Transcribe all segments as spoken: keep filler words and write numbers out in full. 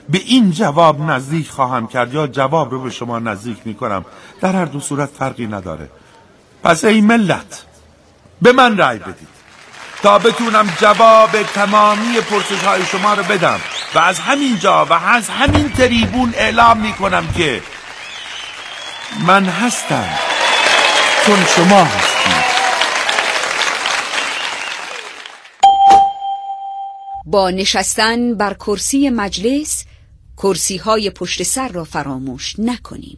به این جواب نزدیک خواهم کرد یا جواب رو به شما نزدیک میکنم. در هر دو صورت فرقی نداره. پس ای ملت به من رأی بدید تا بتونم جواب تمامی پرسش های شما رو بدم و از همین جا و از همین تریبون اعلام میکنم که من هستم چون شما هستید. با نشستن بر کرسی مجلس کرسی های پشت سر را فراموش نکنیم.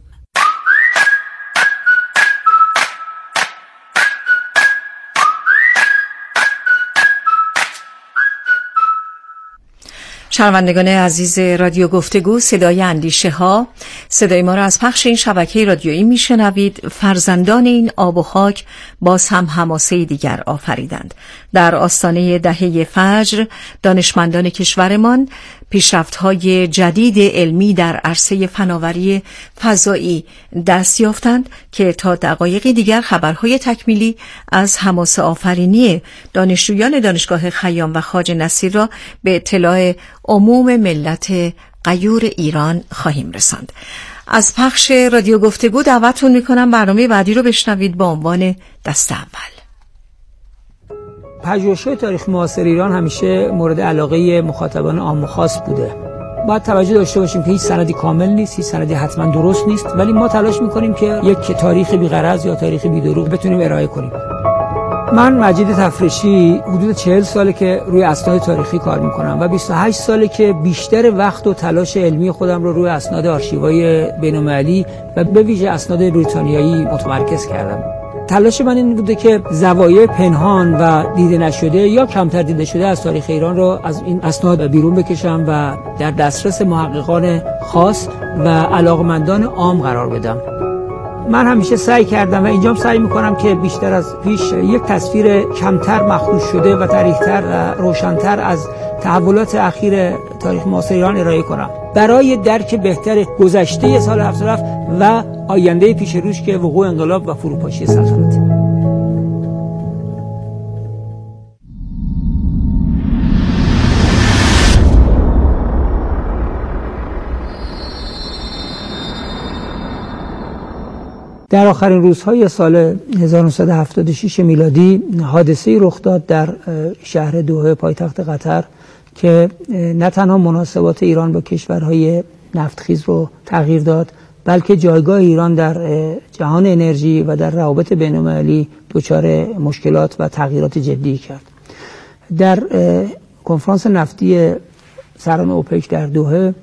شنوندگان عزیز رادیو گفتگو، صدای اندیشه ها، صدای ما را از پخش این شبکه رادیویی میشنوید. فرزندان این آب و خاک باز هم حماسه دیگر آفریدند. در آستانه دهه فجر دانشمندان کشورمان پیشرفت‌های جدید علمی در عرصه فناوری فضایی دست یافتند که تا دقایقی دیگر خبرهای تکمیلی از حماسه آفرینی دانشجویان دانشگاه خیام و خواجه نصیر را به اطلاع عموم ملت غیور ایران خواهیم رساند. از پخش رادیو گفتگو دعوتتون میکنم برنامه بعدی رو بشنوید با عنوان دست اول. پژوهش‌های تاریخ معاصر ایران همیشه مورد علاقه مخاطبان عام و خاص بوده. باید توجه داشته باشیم که هیچ سندی کامل نیست، هیچ سندی حتما درست نیست، ولی ما تلاش میکنیم که یک تاریخ بی‌غرض یا تاریخ بی‌دروغ بتونیم ارائه کنیم. من مجید تفرشی حدود چهل ساله که روی اسناد تاریخی کار میکنم و بیست و هشت ساله که بیشتر وقت و تلاش علمی خودم رو روی اسناد آرشیوهای بین‌المللی و به ویژه اسناد بریتانیایی متمرکز کردم. تلاش من این بوده که زوایای پنهان و دیده نشده یا کمتر دیده شده از تاریخ ایران رو از این اسناد بیرون بکشم و در دسترس محققان خاص و علاقمندان عام قرار بدم. من همیشه سعی کردم و اینجام سعی میکنم که بیشتر از پیش یک تصویر کمتر مخدوش شده و تاریخ‌تر و روشن‌تر از تحولات اخیر تاریخ معاصر ایران ارائه کنم برای درک بهتر گذشته سال هفتصد و هفت و آینده پیش روش که وقوع انقلاب و فروپاشی سلطنت. در آخرین روزهای سال هزار و نهصد و هفتاد و شش میلادی حادثه‌ای رخ داد در شهر دوحه پایتخت قطر که نه تنها مناسبات ایران با کشورهای نفتخیز رو تغییر داد، بلکه جایگاه ایران در جهان انرژی و در روابط بین‌المللی دچار مشکلات و تغییرات جدی کرد. در کنفرانس نفتی سران اوپک در دوحه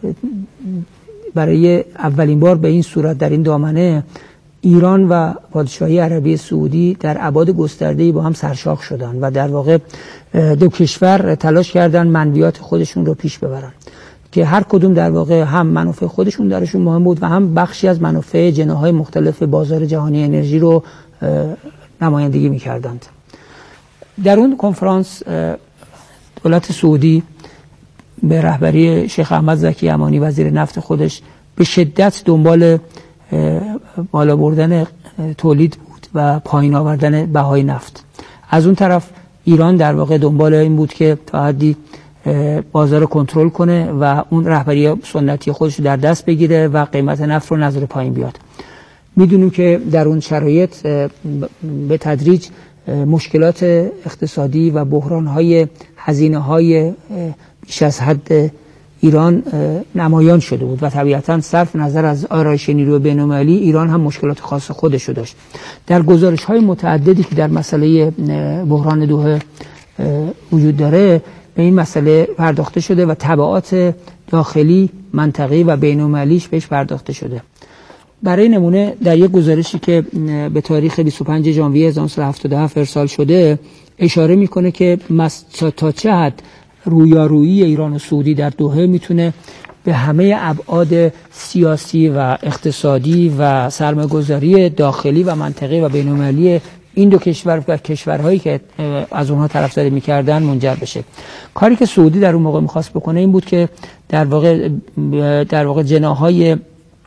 برای اولین بار به این صورت در این دامنه ایران و پادشاهی عربی سعودی در ابعاد گسترده‌ای با هم سرشاخ شدند و در واقع دو کشور تلاش کردند منویات خودشون رو پیش ببرن که هر کدوم در واقع هم منافع خودشون درشون مهم بود و هم بخشی از منافع جناح‌های مختلف بازار جهانی انرژی رو نمایندگی می‌کردند. در اون کنفرانس دولت سعودی به رهبری شیخ احمد زکی امانی وزیر نفت خودش به شدت دنبال بالا بردن تولید بود و پایین آوردن بهای نفت. از اون طرف ایران در واقع دنبال این بود که تا حدی بازار کنترل کنه و اون رهبری سنتی خودش رو در دست بگیره و قیمت نفت رو نذاره پایین بیاد. میدونیم که در اون شرایط به تدریج مشکلات اقتصادی و بحران‌های هزینه‌های بیش از حد ایران نمایان شده بود و طبیعتاً صرف نظر از آرایش نیروی بین‌المللی ایران هم مشکلات خاص خودش رو داشت. در گزارش‌های متعددی که در مسئله بحران دوحه وجود داره به این مسئله پرداخته شده و تبعات داخلی، منطقه‌ای و بین‌المللیش بهش پرداخته شده. برای نمونه در یک گزارشی که به تاریخ بیست و پنجم ژانویه هزار و نهصد و هفتاد و هفت ارسال شده اشاره میکنه که تا چه حد رویارویی ایران و سعودی در دوحه میتونه به همه ابعاد سیاسی و اقتصادی و سرمایه‌گذاری داخلی و منطقه‌ای و بین‌المللی این دو کشور و کشورهایی که از اونها طرفداری می‌کردن منجر بشه. کاری که سعودی در اون موقع می‌خواست بکنه این بود که در واقع در واقع جناح‌های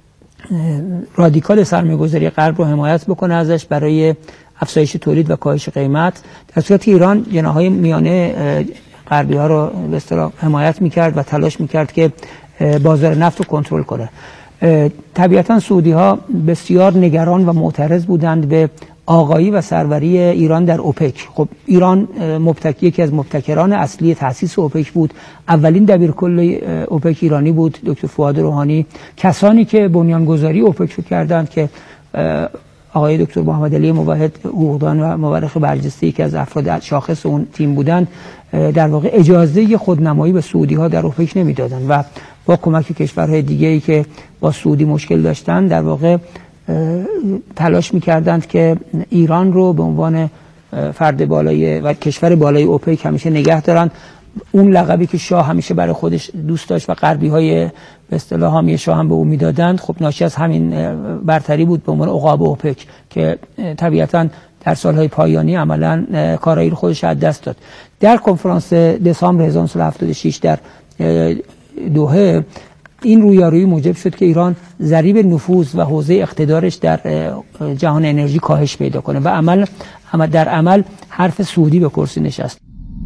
رادیکال سرمایه‌گذاری غرب رو حمایت بکنه ازش برای افزایش تولید و کاهش قیمت، در صورتی که ایران جناح‌های میانه غربی‌ها رو به اصطلاح حمایت می‌کرد و تلاش می‌کرد که بازار نفت رو کنترل کنه. طبیعتا سعودی ها بسیار نگران و معترض بودند به آقایی و سروری ایران در اوپک. خب ایران مبتکی یکی از مبتکران اصلی تأسیس اوپک بود. اولین دبیرکل اوپک ایرانی بود، دکتر فؤاد روحانی. کسانی که بنیانگذاری اوپک رو کردند که آقای دکتر محمد علی موحد حقوقدان و مورخ برجسته که از افراد شاخص اون تیم بودند، در واقع اجازه خودنمایی به سعودی ها در اوپک نمیدادند و با کمک کشورهای دیگه ای که با سعودی مشکل داشتن در واقع تلاش میکردند که ایران رو به عنوان فرد بالای و کشور بالای اوپک همیشه نگه دارن. اون لقبی که شاه همیشه برای خودش دوست داشت و غربی های به اصطلاح حامی شاه هم به اون میدادند، خب ناشی از همین برتری بود به عنوان عقاب اوپک که طبیعتاً در سالهای پایانی عملاً کارایی رو خودش از دست داد. در کنفرانس دسامبر هزار و نهصد و هفتاد و شش در دوحه این رویارویی موجب شد که ایران ضریب نفوذ و حوزه اقتدارش در جهان انرژی کاهش پیدا کنه و عمل در عمل حرف سعودی به کرسی نشست.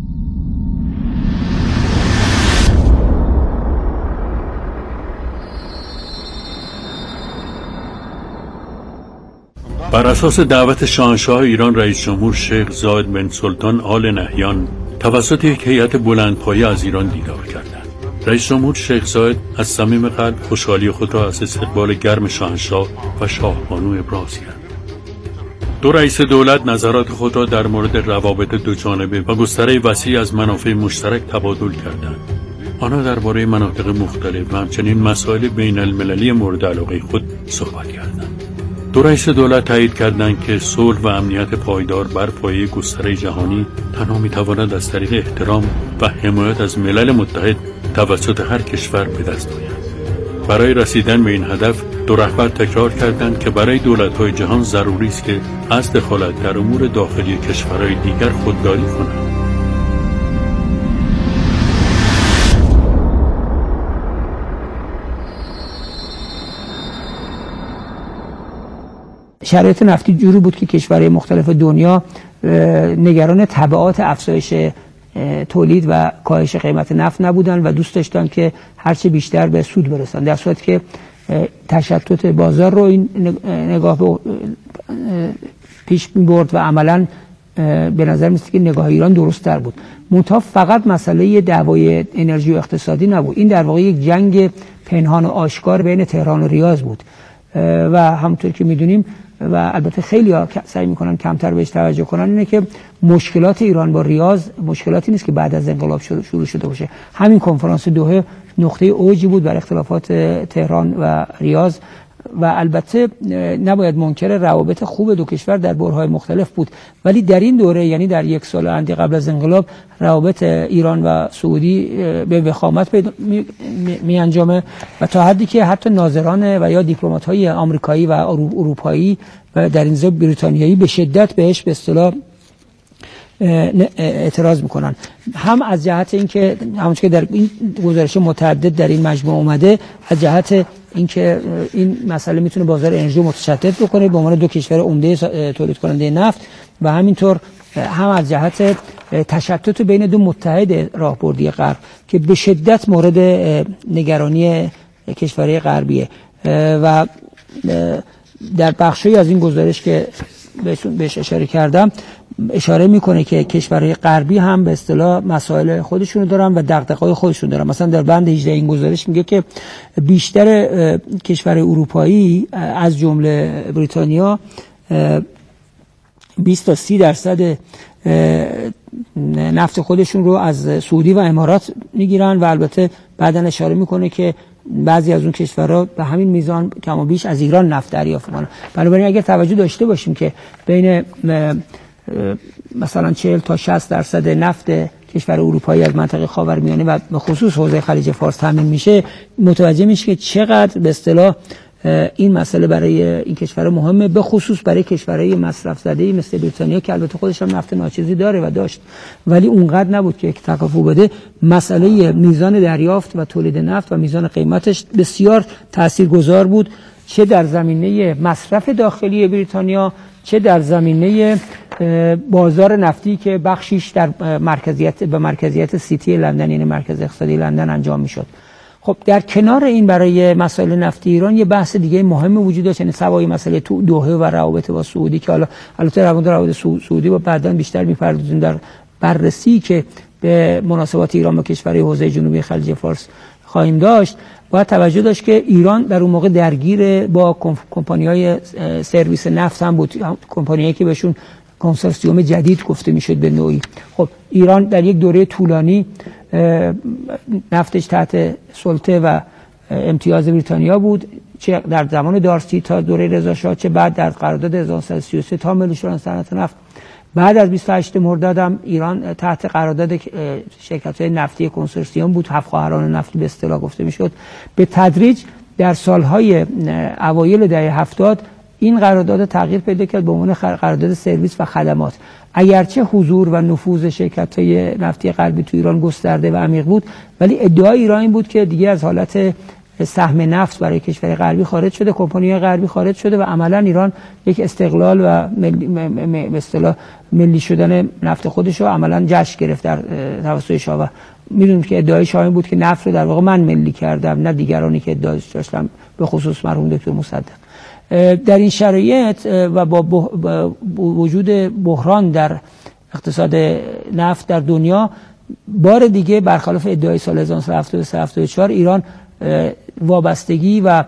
بر اساس دعوت شاهنشاه ایران رئیس جمهور شیخ زاید بن سلطان آل نهیان توسط یک هیئت بلندپایه از ایران دیدار کردند. رئیس جمهور شیخ زاید از صمیم قلب خوشحالی خود را از استقبال گرم شاهنشاه و شاهبانو ابراز کرد. دو رئیس دولت نظرات خود را در مورد روابط دوجانبه و گستره وسیع از منافع مشترک تبادل کردند. آنها درباره مناطق مختلف و همچنین مسائل بین المللی مورد علاقه خود صحبت کردند. دو رئیس دولت تایید کردند که صلح و امنیت پایدار بر پایه گستره جهانی تنها می‌تواند از طریق احترام و حمایت از ملل متحد توسط هر کشور به دست آید. برای رسیدن به این هدف دو رهبر تکرار کردند که برای دولت‌های جهان ضروری است که از دخالت در امور داخلی کشورهای دیگر خودداری کنند. شرایط نفتی جوری بود که کشورهای مختلف دنیا نگران تبعات افزایش تولید و کاهش قیمت نفت نبودن و دوست داشتن که هرچه بیشتر به سود برسن، در صورتی که تشتت بازار رو این نگاه به پیش می برد و عملاً به نظر میاد که نگاه ایران درست تر بود. منتها فقط مسئله دعوای انرژی و اقتصادی نبود، این در واقع یک جنگ پنهان و آشکار بین تهران و ریاض بود و همونطور که میدونیم و البته خیلی ها سعی میکنن کمتر بهش توجه کنن اینه که مشکلات ایران با ریاض مشکلاتی نیست که بعد از انقلاب شروع شده باشه. همین کنفرانس دوحه نقطه اوجی بود بر اختلافات تهران و ریاض و البته نباید منکر روابط خوب دو کشور در برهه‌های مختلف بود، ولی در این دوره یعنی در یک سال اندی قبل از انقلاب روابط ایران و سعودی به وخامت می انجامه و تا حدی که حتی ناظران و یا دیپلمات‌های آمریکایی و اروپایی و در این ضمن بریتانیایی به شدت بهش به اصطلاح اعتراض میکنن، هم از جهت اینکه همونطور که در این گزارش متعدد در این مجموعه اومده از جهت اینکه این مسئله میتونه بازار انرژی متشتت بکنه به عنوان دو کشور عمده تولید کننده نفت و همینطور هم از جهت تشتت بین دو متحد راهبردی غرب که به شدت مورد نگرانی کشورهای غربیه و در بخشی از این گزارش که بهش اشاره کردم اشاره میکنه که کشورهای غربی هم به اصطلاح مسائل خودشونو دارن و دغدغه‌های خودشون دارن. مثلا در بند هجده این گزارش میگه که بیشتر کشورهای اروپایی از جمله بریتانیا بیست تا سی درصد نفت خودشون رو از سعودی و امارات میگیرن و البته بعداً اشاره میکنه که بعضی از اون کشورها به همین میزان کم و بیش از ایران نفت دریافت میکنن. بنابراین اگر توجه داشته باشیم که بین مثلا چهل تا شصت درصد نفت کشور اروپایی از منطقه خاورمیانه و به خصوص حوزه خلیج فارس تامین میشه، متوجه میشه که چقدر به اصطلاح این مسئله برای این کشور مهمه، به خصوص برای کشورهای مصرف زده‌ای مثل بریتانیا که البته خودش هم نفت ناچیزی داره و داشت ولی اونقدر نبود که یک تکافؤ بده. مسئله میزان دریافت و تولید نفت و میزان قیمتش بسیار تاثیرگذار بود، چه در زمینه مصرف داخلی بریتانیا چه در زمینه بازار نفتی که بخشیش در مرکزیت به مرکزیت سیتی لندن یعنی مرکز اقتصادی لندن انجام میشد. خب در کنار این برای مسائل نفتی ایران یه بحث دیگه مهم وجود داشت، یعنی سوای مسئله تو دوحه و روابط با سعودی که حالا البته روابط روابط سعودی با بعداً بیشتر می‌پردازیم در بررسی که به مناسبات ایران با کشورهای حوزه جنوبی خلیج فارس خواهیم داشت. باید توجه داشت که ایران در اون موقع درگیر با کمپانی‌های سرویس نفت هم بود، کمپانیایی که بهشون کنسورسیوم جدید گفته میشد به نوعی. خب ایران در یک دوره طولانی نفتش تحت سلطه و امتیاز بریتانیا بود، چه در زمان دارسی تا دوره رضا شاه، چه بعد در قرارداد هزار و نهصد و سی و سه تا ملی شدن صنعت نفت. بعد از بیست و هشتم مرداد هم ایران تحت قرارداد شرکت‌های نفتی کنسورسیوم بود، هفت خواهران نفتی به اصطلاح گفته میشد. به تدریج در سالهای اوایل دهه هفتاد این قرارداد تغییر پیدا کرد به عنوان قرارداد سرویس و خدمات. اگرچه حضور و نفوذ شرکت‌های نفتی غربی تو ایران گسترده و عمیق بود، ولی ادعای ایران این بود که دیگه از حالت سهم نفت برای کشور غربی خارج شده، کمپانی‌های غربی خارج شده و عملاً ایران یک استقلال و ملی به اصطلاح ملی شدن نفت خودش رو عملاً جشن گرفت در توسط شاه. و میدونیم که ادعای شاه این بود که نفت رو در واقع من ملی کردم، نه دیگرانی که ادعا داشتن، به خصوص مرحوم دکتر مصدق. در این شرایط و با وجود بحران در اقتصاد نفت در دنیا، بار دیگه برخلاف ادعای سال هزار و نهصد و هفتاد و سه هفتاد و چهار ایران وابستگی و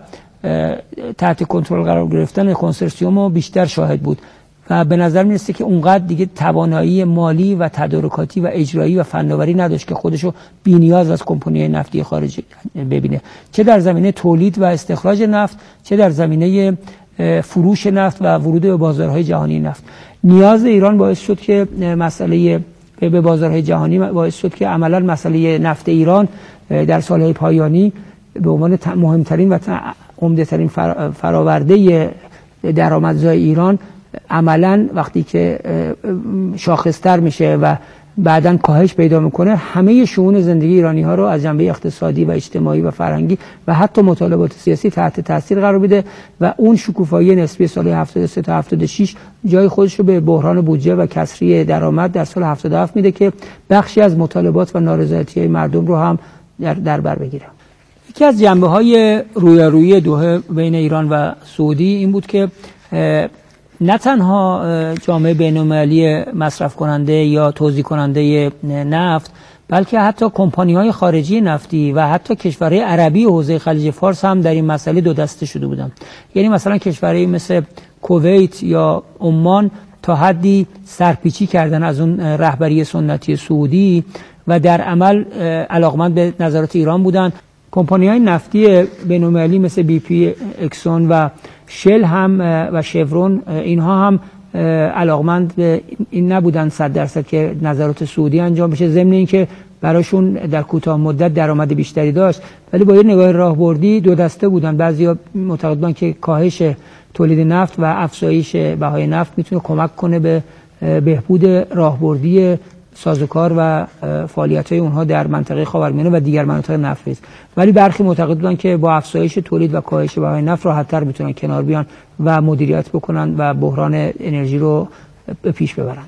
تحت کنترل قرار گرفتن کنسورسیوم رو بیشتر شاهد بود و به نظر میرسه که اونقدر دیگه توانایی مالی و تدارکاتی و اجرایی و فناوری نداشت که خودشو بی‌نیاز از کمپانی‌های نفتی خارجی ببینه، چه در زمینه تولید و استخراج نفت، چه در زمینه فروش نفت و ورود به بازارهای جهانی نفت. نیاز ایران باعث شد که مسئله به بازارهای جهانی باعث شد که عملاً مسئله نفت ایران در سالهای پایانی به عنوان مهمترین و عمده‌ترین فراورده درآمدزای ایران عملاً وقتی که شاخص‌تر میشه و بعداً کاهش پیدا میکنه، همه شئون زندگی ایرانی ها رو از جنبه اقتصادی و اجتماعی و فرهنگی و حتی مطالبات سیاسی تحت تاثیر قرار میده و اون شکوفایی نسبی سال هفتاد و سه تا هفتاد و شش جای خودش رو به بحران بودجه و کسری درآمد در سال هفتاد و هفت میده که بخشی از مطالبات و نارضایتی‌های مردم رو هم در در بر بگیره. یکی از جنبه‌های رویارویی دوحه بین ایران و سعودی این بود که نه تنها جامعه بین‌المللی مصرف کننده یا توزیع کننده نفت، بلکه حتی کمپانی‌های خارجی نفتی و حتی کشورهای عربی حوزه خلیج فارس هم در این مسئله دو دسته شده بودند. یعنی مثلا کشورهای مثل کویت یا عمان تا حدی سرپیچی کردن از اون رهبری سنتی سعودی و در عمل علاقمند به نظرات ایران بودند. کمپانی‌های نفتی بین‌المللی مثل بی پی، اکسون و شل هم و شورون، اینها هم علاقمند به این نبودن صد درصد که نظرات سعودی انجام بشه، ضمن اینکه براشون در کوتاه مدت درآمد بیشتری داشت، ولی با یه نگاه راهبردی دو دسته بودن. بعضیا معتقد بودن که کاهش تولید نفت و افزایش بهای نفت میتونه کمک کنه به بهبود راهبردی سازوکار و فعالیت‌های اونها در منطقه خاورمیانه و دیگر مناطق نفت‌ریز، ولی برخی معتقد بودن که با افزایش تولید و کاهش بهای نفت راحت‌تر میتونن کنار بیان و مدیریت بکنن و بحران انرژی رو به پیش ببرن.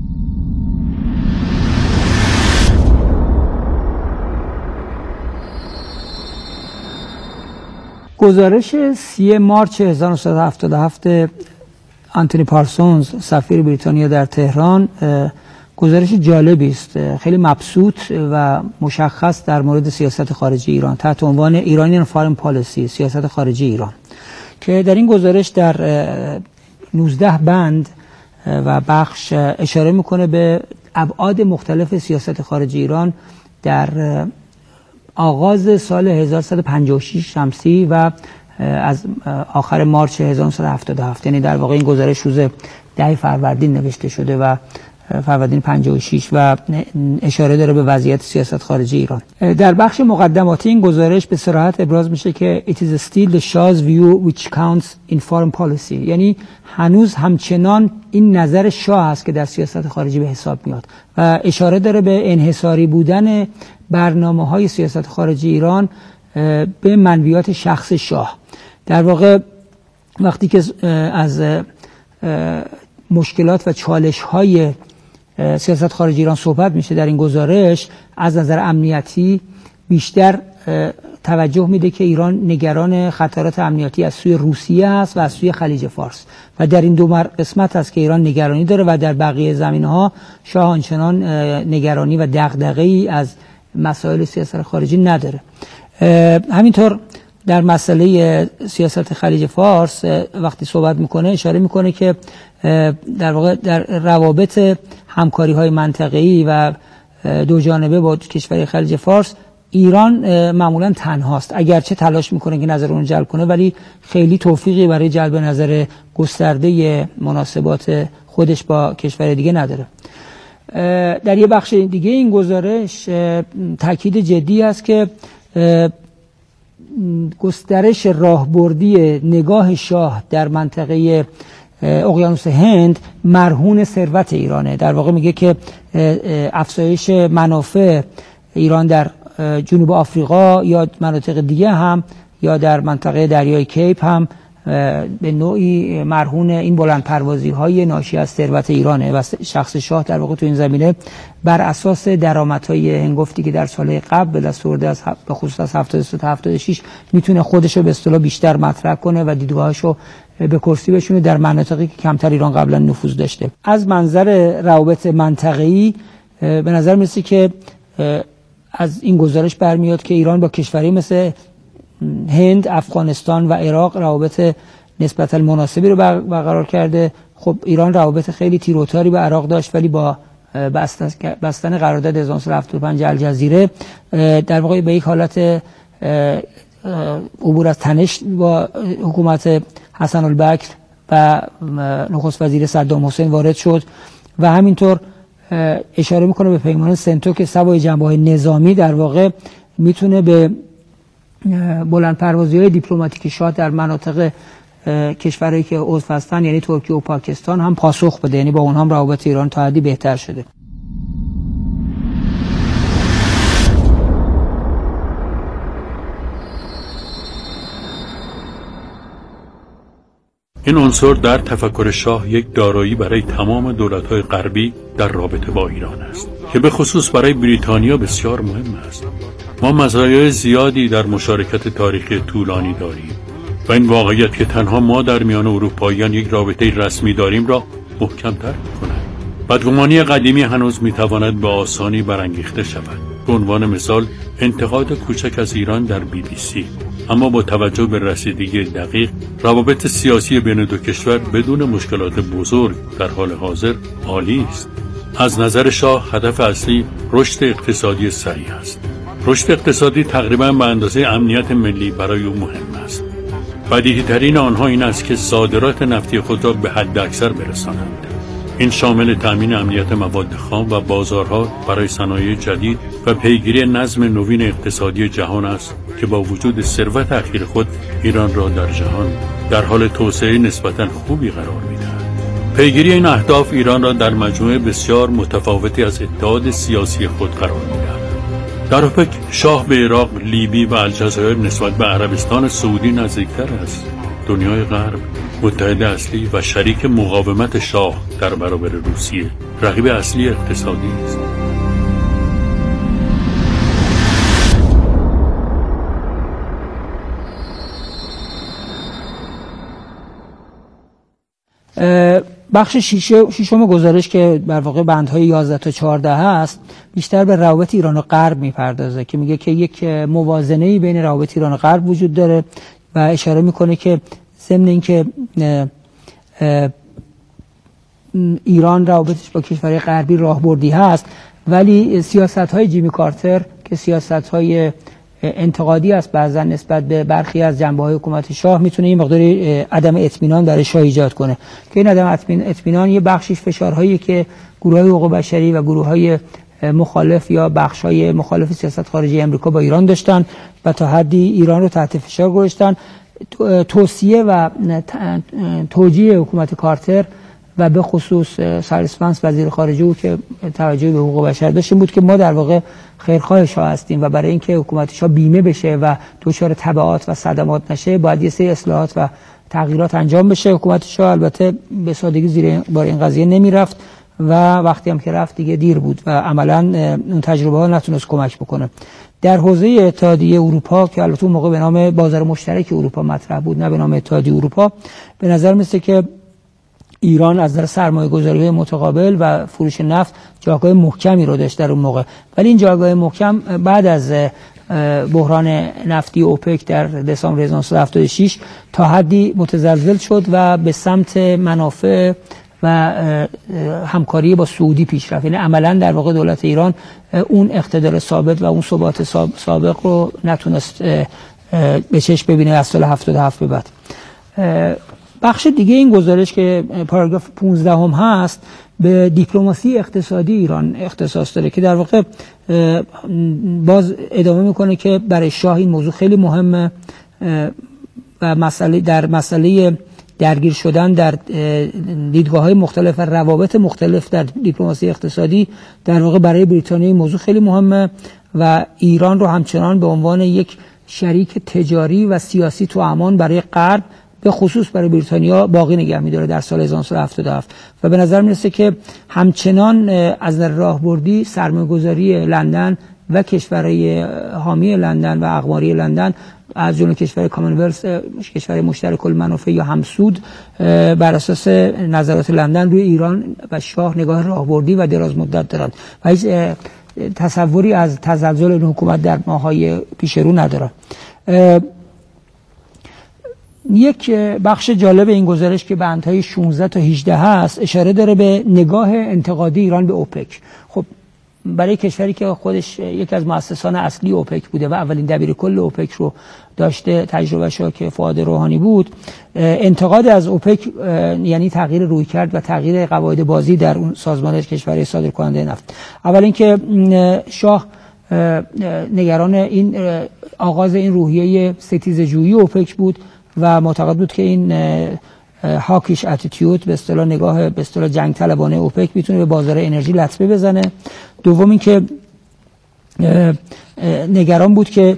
گزارش سی مارس هزار و نهصد و هفتاد و هفت آنتونی پارسونز سفیر بریتانیا در تهران گزارش جالبی است، خیلی مبسوط و مشخص در مورد سیاست خارجی ایران تحت عنوان ایرانیان فارن پالیسی، سیاست خارجی ایران، که در این گزارش در نوزده بند و بخش اشاره میکنه به ابعاد مختلف سیاست خارجی ایران در آغاز سال هزار و سیصد و پنجاه و شش شمسی و از آخر مارس هزار و نهصد و هفتاد و هفت، یعنی در واقع این گزارش روز ده فروردین نوشته شده و فروردین پنجاه و شش و اشاره داره به وضعیت سیاست خارجی ایران. در بخش مقدماتی این گزارش به صراحت ابراز میشه که it is still the Shah's view which counts in foreign policy، یعنی هنوز همچنان این نظر شاه هست که در سیاست خارجی به حساب میاد و اشاره داره به انحصاری بودن برنامه‌های سیاست خارجی ایران به منویات شخص شاه. در واقع وقتی که از مشکلات و چالش‌های سیاست خارجی ایران صحبت میشه در این گزارش، از نظر امنیتی بیشتر توجه میده که ایران نگران خطرات امنیتی از سوی روسیه است و از سوی خلیج فارس و در این دو قسمت است که ایران نگرانی داره و در بقیه زمینه‌ها شاه آنچنان نگرانی و دغدغه‌ای از مسائل سیاست خارجی نداره. همینطور در مسئله سیاست خلیج فارس وقتی صحبت میکنه اشاره میکنه که در واقع در روابط همکاری‌های منطقه‌ای و دو جانبه با کشور خلیج فارس ایران معمولا تنهاست، اگرچه تلاش میکنه که نظر اون جلب کنه ولی خیلی توفیقی برای جلب نظر گسترده مناسبات خودش با کشور دیگه نداره. در یه بخش دیگه این گزارش تاکید جدی است که گسترش راهبردی نگاه شاه در منطقه اقیانوس هند مرهون ثروت ایرانه. در واقع میگه که افزایش منافع ایران در جنوب آفریقا یا مناطق دیگه هم یا در منطقه دریای کیپ هم به نوعی مرهون این بلند پروازی های ناشی از ثروت ایرانه و شخص شاه در واقع تو این زمینه بر اساس درآمدهای هنگفتی که در سالهای قبل به دست آورده از به خصوص از هفتاد و سه تا هفتاد و شش میتونه خودش رو به اصطلاح بیشتر مطرح کنه و دیدگاهاشو به کرسی بشونه در مناطقی که کمتر ایران قبلا نفوذ داشته. از منظر روابط منطقه‌ای به نظر میرسه که از این گزارش برمیاد که ایران با کشوری مثل هند، افغانستان و عراق روابط نسبتاً مناسبی رو برقرار کرده. خب ایران روابط خیلی تیروتاری با عراق داشت ولی با بستن قرارداد هزار و نهصد و هفتاد و پنج الجزیره در واقع به یک حالت عبور از تنش با حکومت حسن البکر و نخست وزیر صدام حسین وارد شد و همینطور اشاره میکنه به پیمان سنتو که سوای جنبه‌های نظامی در واقع میتونه به بلند پروازی‌های دیپلماتیک شاه در مناطق کشورهایی که عضو هستن یعنی ترکیه و پاکستان هم پاسخ بده، یعنی با اونها هم روابط ایران تا حدی بهتر شده. این عنصر در تفکر شاه یک دارایی برای تمام دولت‌های غربی در رابطه با ایران است که به خصوص برای بریتانیا بسیار مهم است. ما مزایای زیادی در مشارکت تاریخی طولانی داریم و این واقعیت که تنها ما در میان اروپاییان یک رابطه رسمی داریم را محکم‌تر می‌کند. بدگمانی قدیمی هنوز می‌تواند به آسانی برانگیخته شود. به عنوان مثال انتقاد کوچک از ایران در بی بی سی، اما با توجه به رسیدگی دقیق روابط سیاسی بین دو کشور بدون مشکلات بزرگ در حال حاضر عالی است. از نظر شاه هدف اصلی رشد اقتصادی سریع است. رشد اقتصادی تقریبا به اندازه امنیت ملی برای او مهم است. بدیهی ترین آنها این است که صادرات نفتی خود را به حد اکثر برسانند. این شامل تأمین امنیت مواد خام و بازارها برای صنایع جدید و پیگیری نظم نوین اقتصادی جهان است که با وجود ثروت اخیر خود ایران را در جهان در حال توسعه نسبتاً خوبی قرار می‌دهد. پیگیری این اهداف ایران را در مجموعه بسیار متفاوتی از اتحاد سیاسی خود قرار می‌دهد. در اوپک شاه به عراق، لیبی و الجزایر نسبت به عربستان سعودی نزدیکتر است. دنیای غرب متحد اصلی و شریک مقاومت شاه در برابر روسیه، رقیب اصلی اقتصادی است. بخش ششم گزارش که در واقع بندهای یازده تا چهارده هست بیشتر به روابط ایران و غرب میپردازه که میگه که یک موازنه‌ای بین روابط ایران و غرب وجود داره و اشاره میکنه که ضمن اینکه ایران روابطش با کشورهای غربی راهبردی هست ولی سیاست‌های جیمی کارتر که سیاست‌های انتقادی است بعضا نسبت به برخی از جنبه‌های حکومت شاه میتونه این مقداری عدم اطمینان در شاه ایجاد کنه که این عدم اطمینان یه بخشش فشارهایی که گروه‌های حقوق بشری و گروه‌های مخالف یا بخش‌های مخالف سیاست خارجی آمریکا با ایران داشتن و تا حدی ایران رو تحت فشار گذاشتن. توصیه و توجیه حکومت کارتر و به خصوص سایرس وانس وزیر خارجه او که توجه به حقوق بشر داشت بود که ما در واقع خیرخواه شاه هستیم و برای اینکه حکومت شاه بیمه بشه و دچار تبعات و صدمات نشه باید یه سری اصلاحات و تغییرات انجام بشه. حکومت شاه البته به سادگی زیر بار این قضیه نمیرفت و وقتی هم که رفت دیگه دیر بود و عملا اون تجربه ها نتونست کمک بکنه. در حوزه اتحادیه اروپا که البته اون موقع به نام بازار مشترک اروپا مطرح بود، نه به نام اتحادیه اروپا، به نظر میسه که ایران از نظر سرمایه‌گذاری‌های متقابل و فروش نفت جایگاه محکمی رو داشت در اون موقع. ولی این جایگاه محکم بعد از بحران نفتی اوپک در دسامبر هزار و نهصد و هفتاد و شش تا حدی متزلزل شد و به سمت منافع و همکاری با سعودی پیش رفت. یعنی عملا در واقع دولت ایران اون اقتدار ثابت و اون ثبات سابق رو نتونست به چشم ببینه از سال هفتاد و هفت به بعد. بخش دیگه این گزارش که پاراگراف پانزده هم هست به دیپلماسی اقتصادی ایران اختصاص داره که در واقع باز ادامه میکنه که برای شاه این موضوع خیلی مهمه و مسئله در مسئله درگیر شدن در دیدگاه‌های مختلف و روابط مختلف در دیپلماسی اقتصادی در واقع برای بریتانیا این موضوع خیلی مهمه و ایران رو همچنان به عنوان یک شریک تجاری و سیاسی توامان برای غرب به خصوص برای بریتانیا باقی نگه می‌داره در سال هزار و نهصد و هفتاد و هفت و به نظر میرسه که همچنان از نظر راهبردی سرمایه‌گذاری لندن و کشورهای حامی لندن و اقماری لندن از جمله کشور کامنولث، کشور مشترک المنافع یا همسود، بر اساس نظرات لندن روی ایران و شاه نگاه راهبردی و دراز مدت دارند و هیچ تصوری از تزلزل این حکومت در ماه‌های پیش رو ندارند. یک بخش جالب این گزارش که بندهای شانزده تا هجده هست اشاره داره به نگاه انتقادی ایران به اوپک. خب برای کشوری که خودش یک از مؤسسان اصلی اوپک بوده و اولین دبیر کل اوپک رو داشته، تجربه‌اش که فؤاد روحانی بود، انتقاد از اوپک یعنی تغییر رویکرد و تغییر قواعد بازی در اون سازمان کشورهای صادرکننده نفت. اول اینکه شاه نگران این آغاز این روحیه ستیزجویی اوپک بود و معتقد بود که این هاکیش اتیتیود به اصطلاح نگاه به اصطلاح جنگ طلبانه اوپک میتونه به بازار انرژی لطمه بزنه. دوم اینکه نگران بود که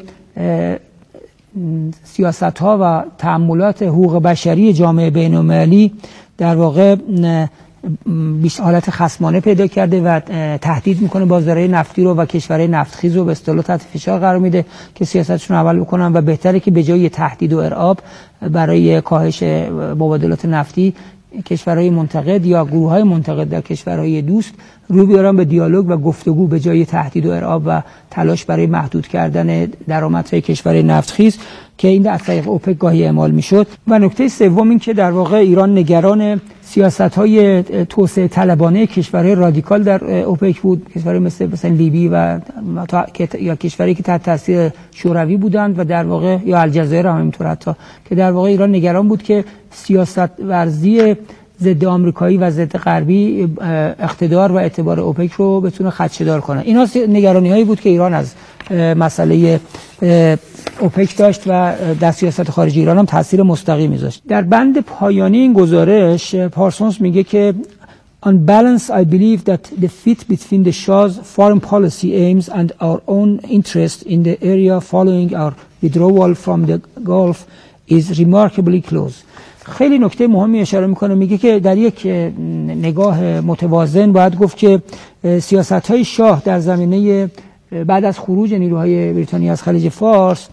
سیاست‌ها و تأملات حقوق بشری جامعه بین‌المللی در واقع بیش حالت خصمانه پیدا کرده و تهدید میکنه بازارهای نفتی رو و کشورهای نفتخیز رو به اصطلاح تحت فشار قرار میده که سیاستشون عمل بکنن و بهتره که به جای تهدید و ارعاب برای کاهش مبادلات نفتی کشورهای منتقد یا گروه‌های منتقد در کشورهای دوست رو بیارن به دیالوگ و گفتگو به جای تهدید و ارعاب و تلاش برای محدود کردن درآمدهای کشورهای نفتخیز که این از طریق اوپک گاهی اعمال میشد. و نکته سوم این که در واقع ایران نگران سیاست‌های توسعه طلبانه کشورهای رادیکال در اوپک بود، کشورهای مثل مثلا لیبی و یا کشوری که تحت تاثیر شوروی بودند و در واقع یا الجزایر هم همینطور، حتی که در واقع ایران نگران بود که سیاست ورزی ضد آمریکایی و ضد غربی اقتدار و اعتبار اوپک رو بتونه خدشه‌دار کنه. اینا نگرانی‌هایی بود که ایران از مسئله اوپک داشت و در سیاست خارجی ایران هم تاثیر مستقیم می‌ذاشت. در بند پایانی این گزارش پارسونز میگه که On balance, I believe that the fit between the Shah's foreign policy aims and our own interest in the area following our withdrawal from the Gulf is remarkably close. خیلی نکته مهمی اشاره میکنه، میگه که در یک نگاه متوازن باید گفت که سیاست‌های شاه در زمینه بعد از خروج نیروهای بریتانیا از خلیج فارس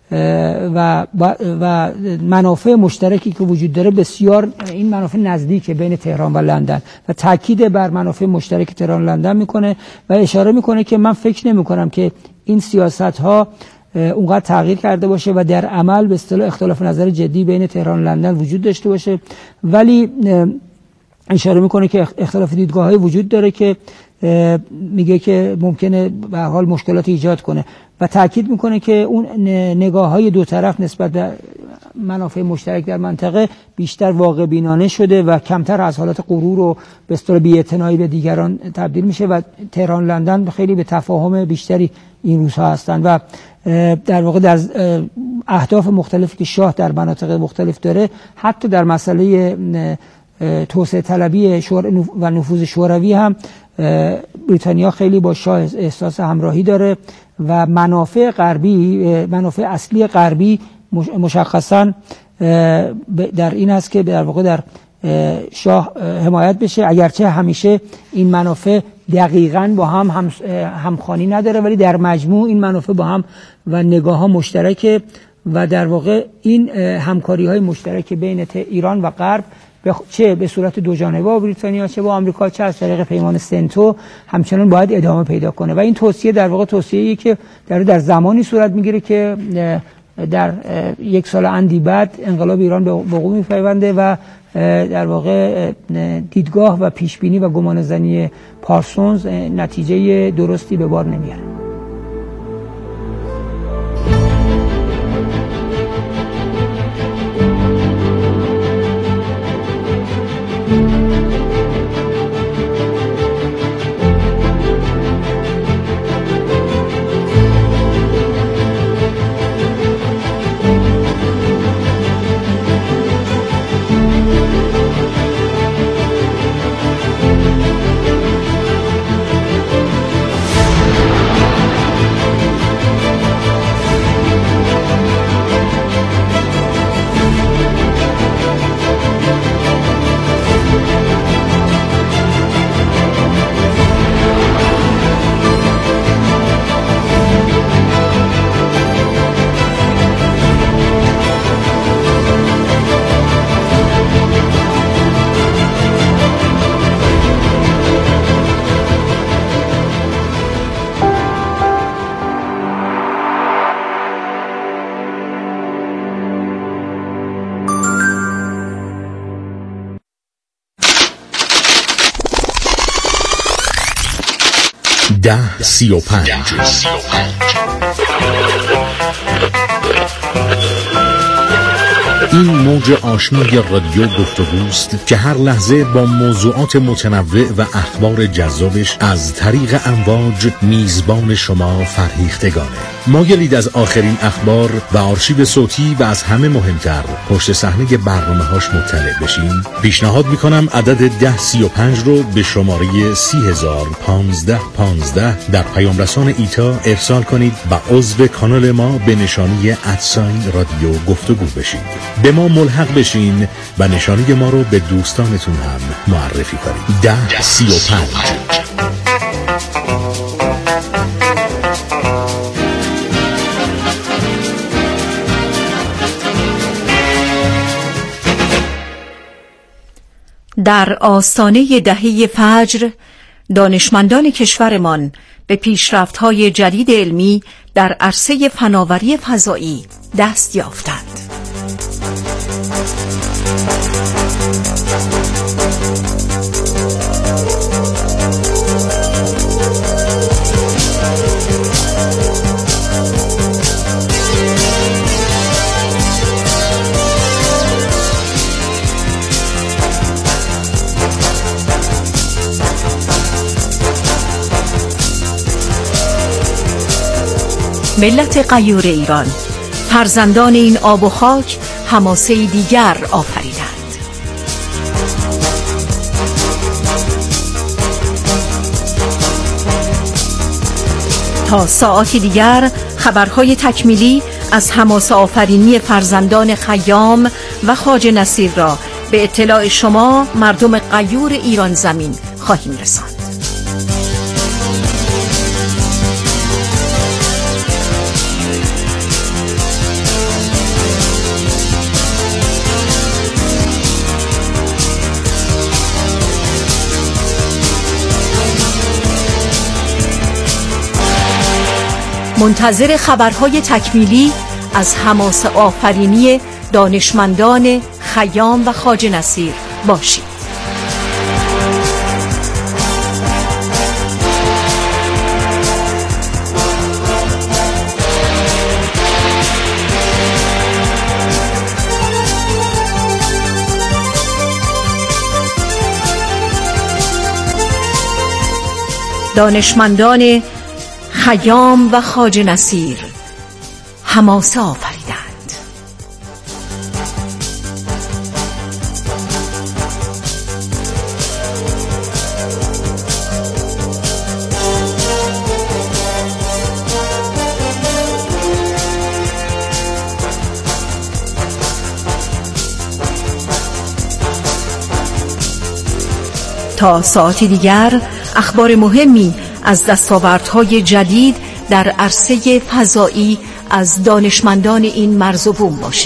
و و منافع مشترکی که وجود داره بسیار این منافع نزدیکه بین تهران و لندن و تاکید بر منافع مشترک تهران و لندن میکنه و اشاره میکنه که من فکر نمیکنم که این سیاست‌ها اونقدر تغییر کرده باشه و در عمل به اصطلاح اختلاف نظر جدی بین تهران و لندن وجود داشته باشه، ولی اشاره میکنه که اختلاف دیدگاه‌های وجود داره که میگه که ممکنه به هر حال مشکلات ایجاد کنه و تاکید میکنه که اون نگاه‌های دو طرف نسبت به منافع مشترک در منطقه بیشتر واقع بینانه شده و کمتر از حالت غرور و به اصطلاح بی‌اعتنایی به دیگران تبدیل میشه و تهران لندن خیلی به تفاهم بیشتری این روزها هستند و در واقع در اهداف مختلفی که شاه در مناطق مختلف داره، حتی در مسئله توسعه طلبی و نفوذ شوروی هم بریتانیا خیلی با شاه احساس همراهی داره و منافع غربی، منافع اصلی غربی مشخصاً در این است که در واقع در شاه حمایت بشه، اگرچه همیشه این منافع دقیقاً با هم, هم همخوانی نداره، ولی در مجموع این منافع با هم و نگاه ها مشترکه و در واقع این همکاری های مشترک بین ایران و غرب چه به صورت دو جانبه با بریتانیا چه با آمریکا چه از طریق پیمان سنتو همچنان باید ادامه پیدا کنه و این توصیه در واقع توصیه‌ای که در در زمانی صورت میگیره که در یک سال اندی بعد انقلاب ایران به وقوع میپیونده و در واقع دیدگاه و پیشبینی و گمانه‌زنی پارسونز نتیجه درستی به بار نمیاره. ده سی و پنج این موج آشنای رادیو گفتگوست که هر لحظه با موضوعات متنوع و اخبار جذابش از طریق امواج میزبان شما فرهیختگانه. مایلید از آخرین اخبار و آرشیو صوتی و از همه مهمتر پشت صحنه برنامه‌هاش مطلع بشین؟ پیشنهاد میکنم عدد ده سی و پنج رو به شماره سی هزار پانزده پانزده در پیام رسان ایتا ارسال کنید و عضو کانال ما به نشانی ادساین رادیو گفتگو بشید. به ما ملحق بشین و نشانی ما رو به دوستانتون هم معرفی کنید. ده سی و پنج. در آستانه دهه فجر دانشمندان کشورمان به پیشرفت‌های جدید علمی در عرصه فناوری فضایی دست یافتند. ملت غیور ایران، فرزندان این آب و خاک، حماسه دیگر آفریدند. تا ساعتی دیگر خبرهای تکمیلی از حماسه آفرینی فرزندان خیام و خواجه نصیر را به اطلاع شما مردم غیور ایران زمین خواهیم رساند. منتظر خبرهای تکمیلی از حماسه آفرینی دانشمندان خیام و خواجه نصیر باشید. دانشمندان خیام و خواجه نصیر حماسه آفریدند. تا ساعتی دیگر اخبار مهمی از دستاوردهای جدید در عرصه فضایی از دانشمندان این مرز و بوم باشید.